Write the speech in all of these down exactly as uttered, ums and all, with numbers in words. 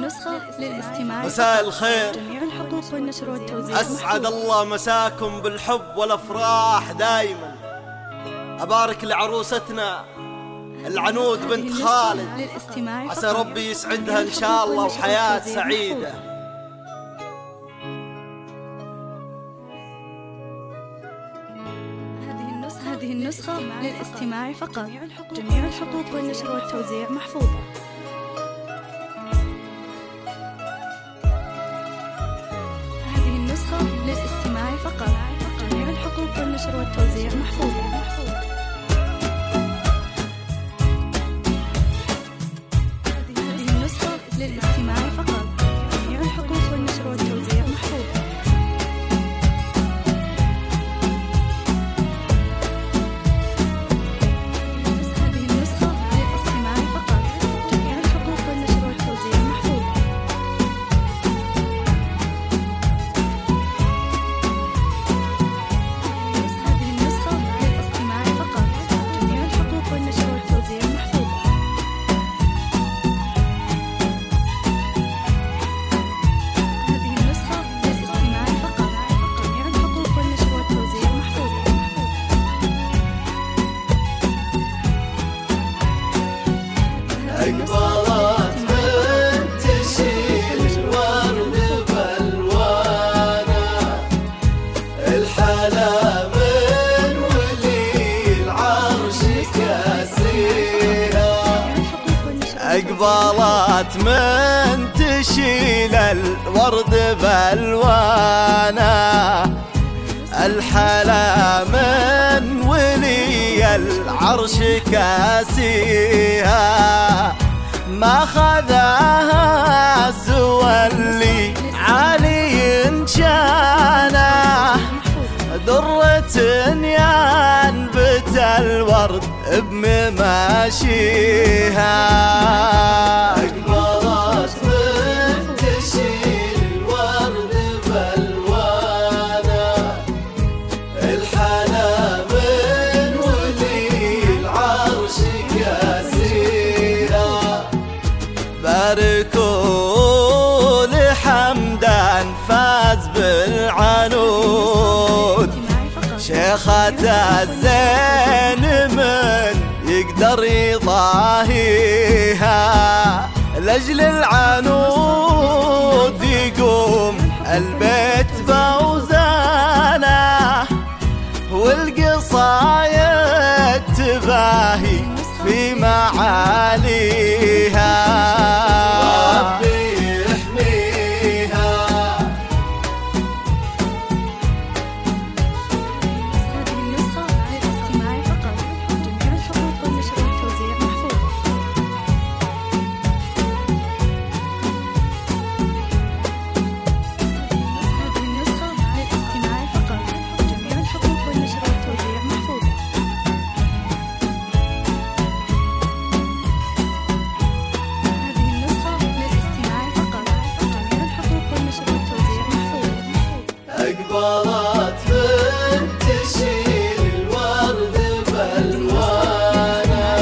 النسخة للاستماع. مساء الخير، جميع الحقوق والنشر والتوزيع. أسعد الله مساكم بالحب والأفراح دايما. أبارك لعروستنا العنود بنت خالد، عسى ربي يسعدها إن شاء الله وحياة سعيدة. هذه النسخة للاستماع فقط. جميع الحقوق والنشر والتوزيع محفوظة. هذه النسخة للاستماع فقط. جميع الحقوق والنشر والتوزيع محفوظة. هذه النسخة للاستماع فقط. جميع الحقوق والنشر والتوزيع محفوظة. أقبلت من تشيل الورد بالوانه، الحلا من ولي العرش كاسيها. أقبلت من تشيل الورد بالوانه، الحلا من ولي العرش كاسيها. ما خذاها سوى اللي علي شانه، درة ينبت الورد بمماشيها. أقبلت من تشيل الورد بالوانه، الحلا من ولي العرش كاسيها. باركوا لحمدان فاز بالعنود، شيخة الزين من يقدر يضاهيها. لأجل العنود يقوم البيت بوزانه، والقصايد تباهي في معاليها. ربي يحميها. هذه النسخة للاستماع فقط. جميع الحقوق والنشر والتوزيع محفوظة. هذه النسخة للاستماع فقط. جميع الحقوق والنشر والتوزيع محفوظة. هذه النسخة للاستماع فقط. جميع الحقوق والنشر والتوزيع محفوظة. أقبلت من تشيل الورد بالوانه،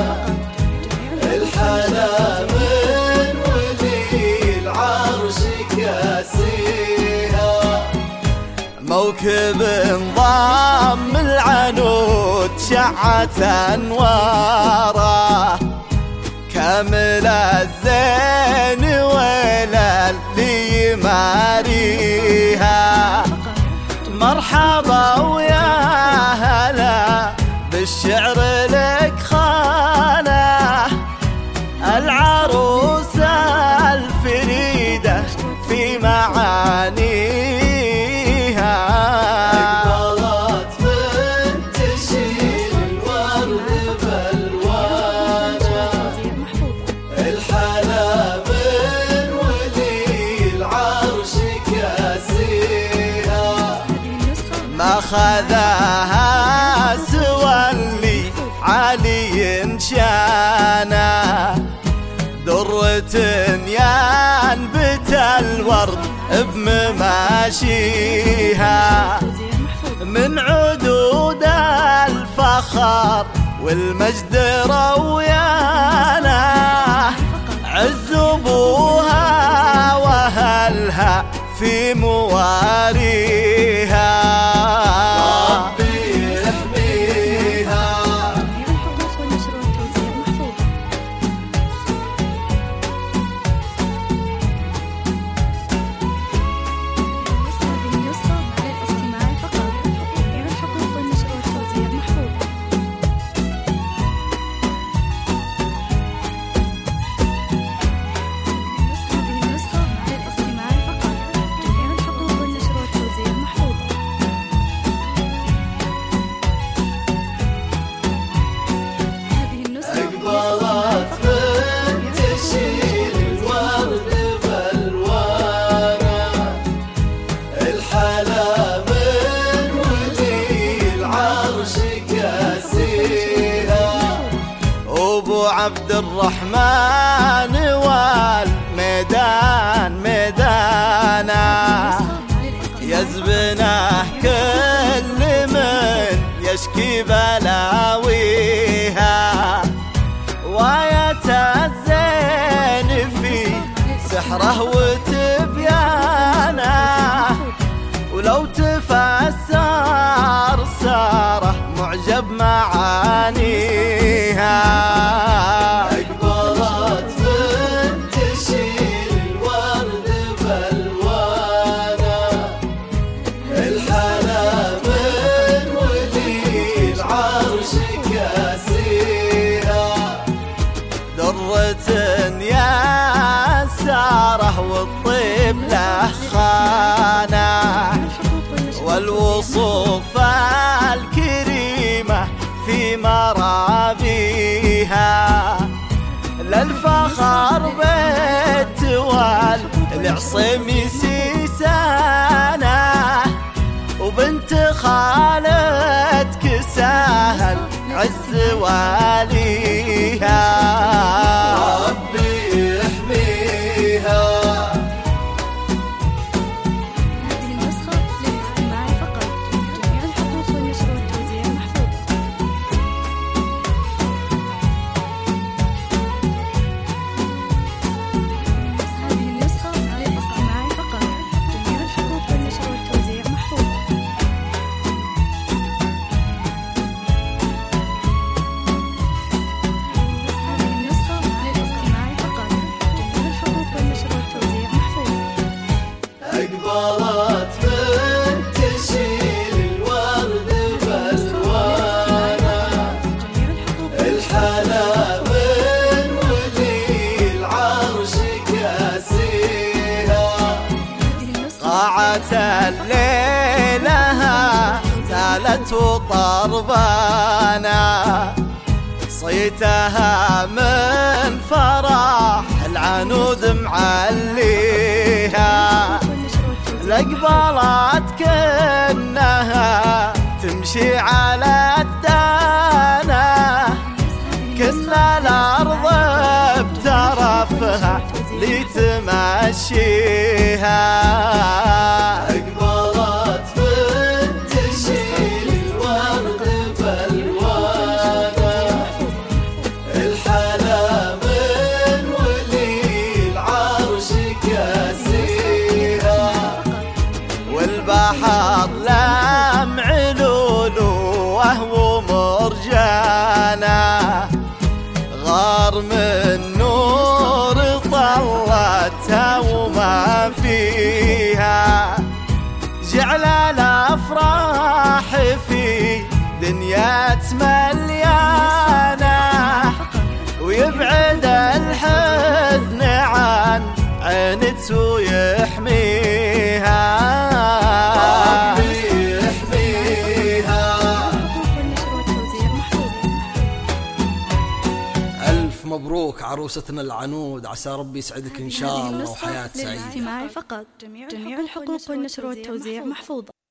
الحلا من ولي العرش كاسيها. موكب نظام العنود شعت انواره، كامل الزين ولا اللي يماريها. مرحبا ويا هلا بالشعر لك خانه، العروسة الفريدة في معانيها. أقبلت من تشيل الورد بالوانه، الحلا من ولي العرش كاسيها. هذه النسخة ما خذاها سوى اللي علي شانه، درة ينبت الورد بمماشيها. من عدود الفخر والمجد رويانا، عز ابوها في مواريها. ربي يحميها. جميع الحقوق والنشر والتوزيع محفوظ. هذه النسخة للاستماع فقط. جميع الحقوق والنشر والتوزيع محفوظ. هذه النسخة للاستماع فقط. جميع الحقوق والنشر والتوزيع محفوظ. هذه النسخة أقبلت من تشيل الورد بالوانه، الحلا من ولي العرش كاسيها. أبو عبد الرحمن والميدان ميدانا، يزبنه كل من يشكي بلاويها. ويتزين في سحره وتبيانه، ولو تفسر ساره معجب معانيها. أقبلت من تشيل الورد بالوانه، الحلا من ولي العرش كاسيها. درة يا ساره والطيب له خانه، والوصوف الكريمة في مرابيها. للفخر بيت والعصيم سيسانه، وبنت خالتك سهل عز واليها. ربي يحميها. هذه النسخة للاستماع فقط. جميع الحقوق والنشر والتوزيع محفوظة. هذه النسخة للاستماع فقط. جميع الحقوق والنشر والتوزيع محفوظة. هذه النسخة للاستماع فقط. جميع الحقوق والنشر والتوزيع محفوظة. أقبلت من تشيل الورد بالوانه، جميع الحقوق الحلا من ولي العرش كاسيها. هذه النسخة قاعة الليلها زالت وطربانا، صيتها من فرح العنود معليها. والنشر والتوزيع لقبلت كأنها تمشي على الدانة، كل الأرض بترفها لتمشيها. أقبلت من تشيل الورد بالوانه، الحلا من ولي العرش كاسيها. والبحر لام علولو وهو مرجانا، غار من نور طلتها وما فيها. جعل الأفراح في دنيا مليانة، ويبعد الحزن عن عينت ويحميها. ربي يحميها. الحقوق والنشر والتوزيع محفوظة. ألف مبروك عروستنا العنود، عسى ربي يسعدك إن شاء هذه الله النسخة وحياة سعيدة. للاستماع فقط. جميع الحقوق والنشر والتوزيع محفوظة.